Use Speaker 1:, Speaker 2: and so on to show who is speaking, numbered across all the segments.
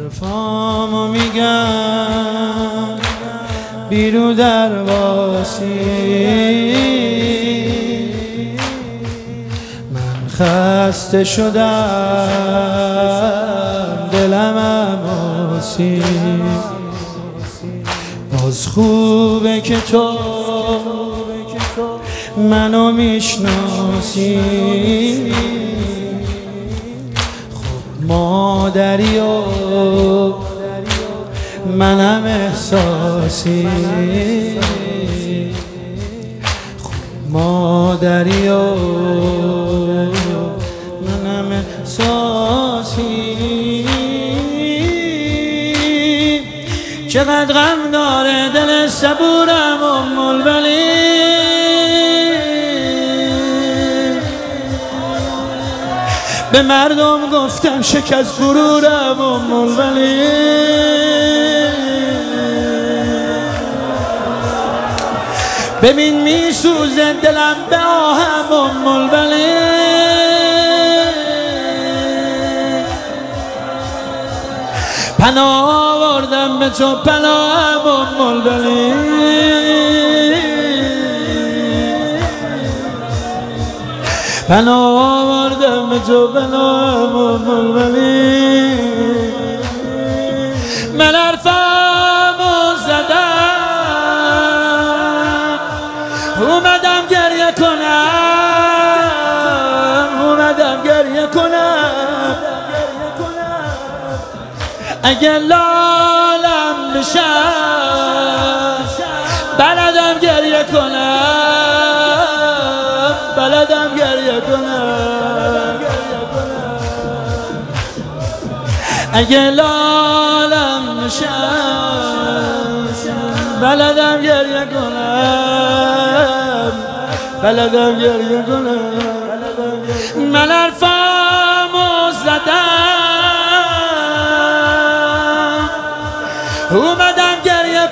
Speaker 1: حرفامو میگم بیرو درواسی، من خسته شدم دلم عماسی. باز خوبه که تو منو میشناسی، خب مادری و منم احساسی، خب مادری و منم احساسی. چقدر غم داره دل صبورم ام الولی، به مردم گفتم شکست غرورم ام الولی. ببین میسوزه دلم به آهم ام الولی، پناه آوردم به تو پناهم ام الولی. پناه آوردم به تو پناهم ام الولی. من حرفمو زدم اومدم گریه کنم، اومدم گریه کنم. اگه لالم بشم بلدم گریه کنم، بلدم گریه کنم. اگه لالم بشم بلدم گریه کنم، بلدم گریه کنم. من حرفمو زدم اومدم گریه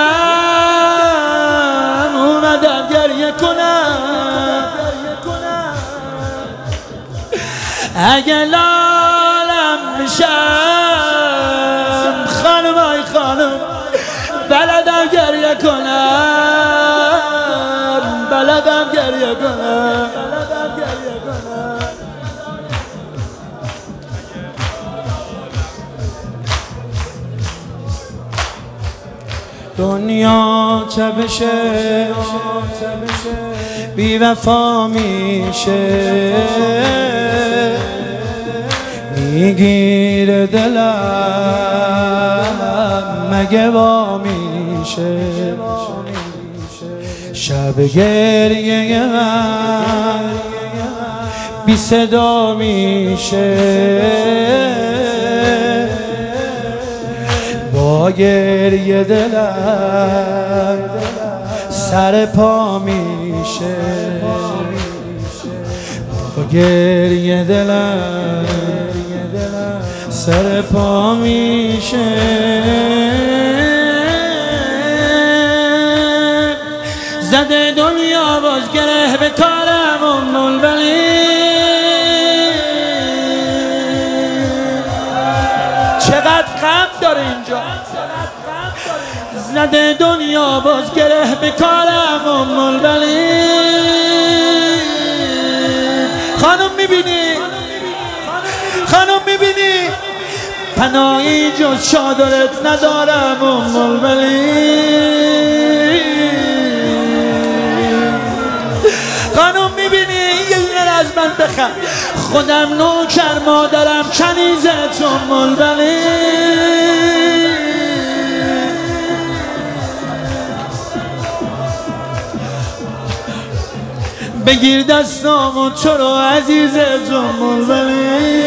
Speaker 1: کنم، اومدم گریه کنم. اگه لالم بشم خانم ای خانم بلدم گریه کنم، بلدم گریه کنم. دنیا تبشه بی وفا میشه، میگیره دلم مگه وا میشه. شب گریه من بی صدا میشه، با گریه دلم سر پا میشه، با گریه دلم سر پا میشه. زده دنیا باز گره به کارم ام الولی. چقدر غم داره اینجا. زده دنیا باز گره به کارم ام الولی. خانم میبینی، خانم میبینی پناهی جز چادرت ندارم ام الولی. خانم میبینی یه دونه از من بخند، خودم نوکر مادرم کنیزت ام الولی. بگیر دستامو تو رو عزیزت ام الولی.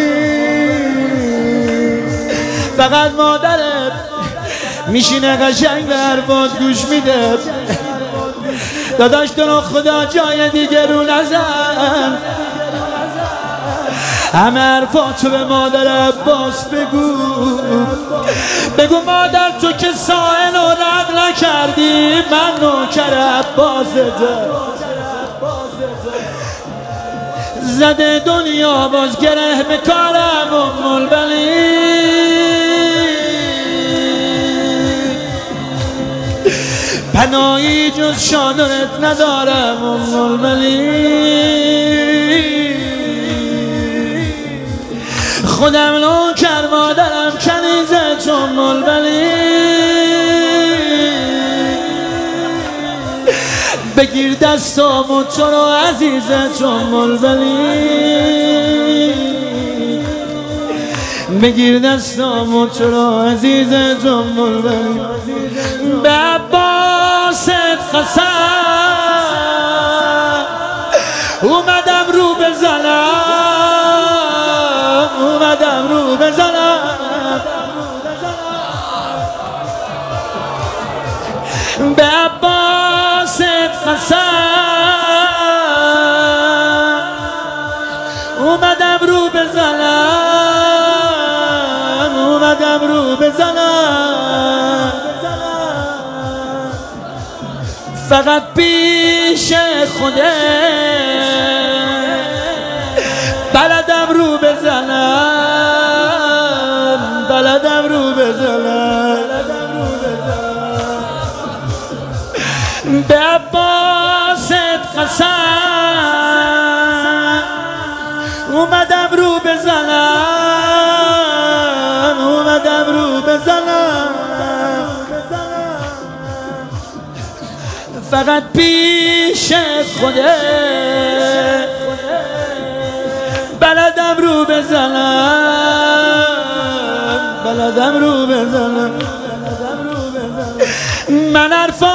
Speaker 1: فقط مادرت میشینه قشنگ به حرفات گوش میده. داداش تو رو خدا جای دیگه رو نزن، همه حرفاتو به مادر عباس بگو. بگو مادر تو که سائل رو رد نکردی، من نوکر عباسته. زده دنیا باز گره به کارم ام الولی. تنهایی جز شادرت ندارم ام الملک. خودم نوکر مادرم کنیزت ام الملک. بگیر دستامو تو رو عزیزت ام الملک. بگیر دستامو تو رو عزیزت ام الملک. به عباست قسم اومدم رو بزنم، اومدم رو بزنم. به عباست قسم اومدم رو بزنم، اومدم رو بزنم. فقط پیش خوده بلدم رو بزنم، بلدم رو بزنم. به عباست قسم اومدم رو بزنم، اومدم رو بزنم. فقط پیش خوده بلدم رو بزنم، بلدم رو بزنم. من حرفا